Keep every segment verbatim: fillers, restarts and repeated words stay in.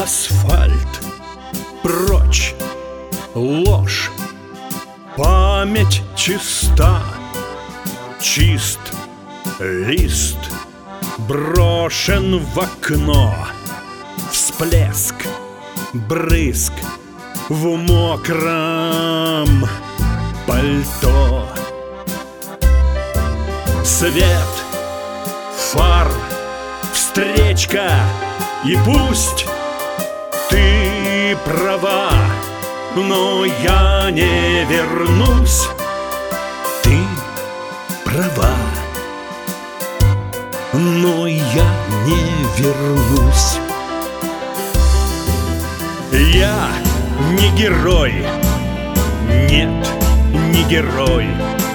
асфальт, прочь ложь, память чиста, чист лист, брошен в окно, всплеск, брызг в мокром пальто. Свет, фар, встречка, и пусть ты права, но я не вернусь. Ты права, но я не вернусь. Я не герой, нет, не герой.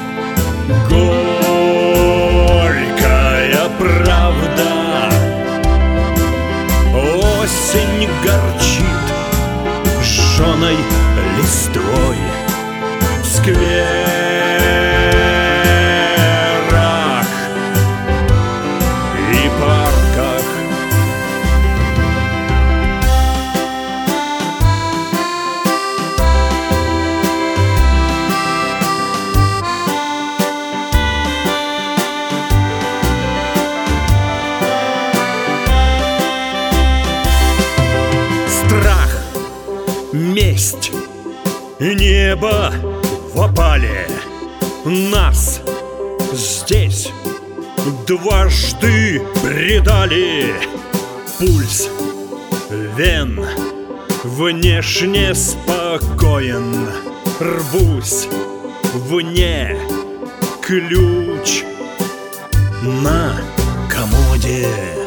Горькая правда. Осень горчит жженой листвой в скверах и парках. Страх, месть, небо в опале. Нас здесь дважды предали. Пульс вен внешне спокоен. Рвусь вне, ключ на комоде.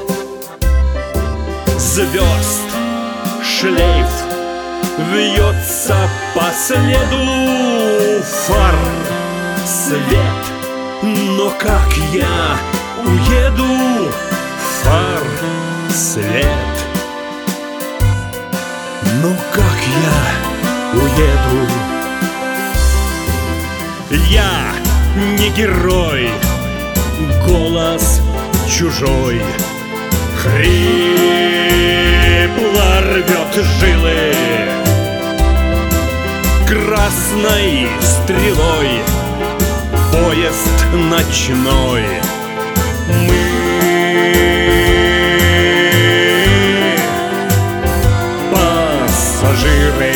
Звезд шлейф вьется по следу фар. Свет, но как я уеду? Фар, свет, но как я уеду? Я не герой, голос чужой хрипло рвет жилы. Красной стрелой поезд ночной. Мы пассажиры.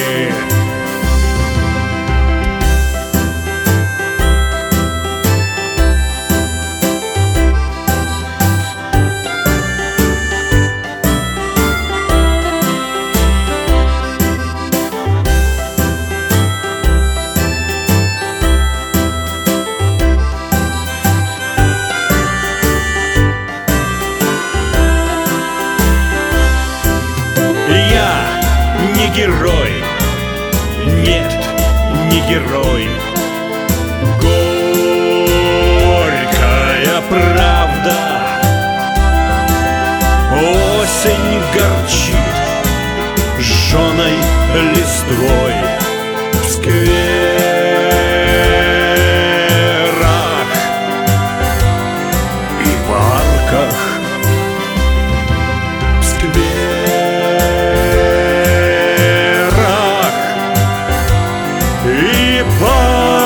Не герой, нет, не герой. Горькая правда. Осень горчит жженой листвой в скверах и парках. В скверах и парках.